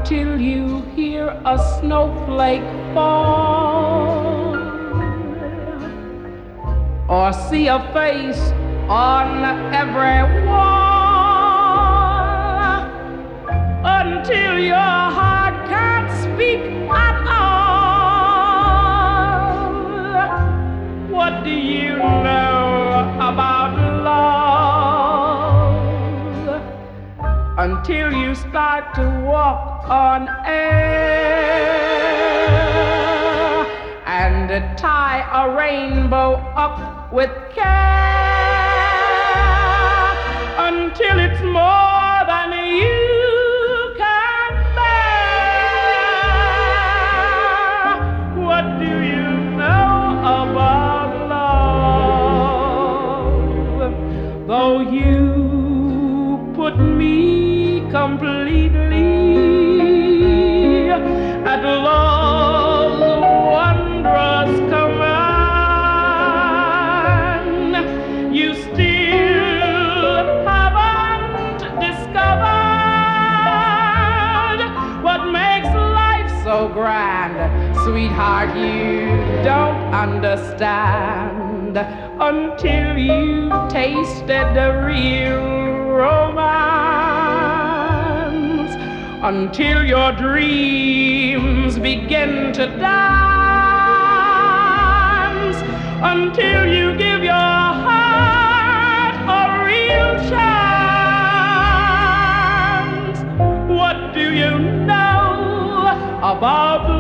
until you hear a snowflake fall or see a face on every wall, until your heart can't speak at all. What do you know about love until you start to walk on air and tie a rainbow up with care until it's more than you can bear? What do you know about love? Though you put me completely at love's wondrous command, you still haven't discovered what makes life so grand. Sweetheart, you don't understand until you tasted the real romance, until your dreams begin to dance, until you give your heart a real chance. What do you know about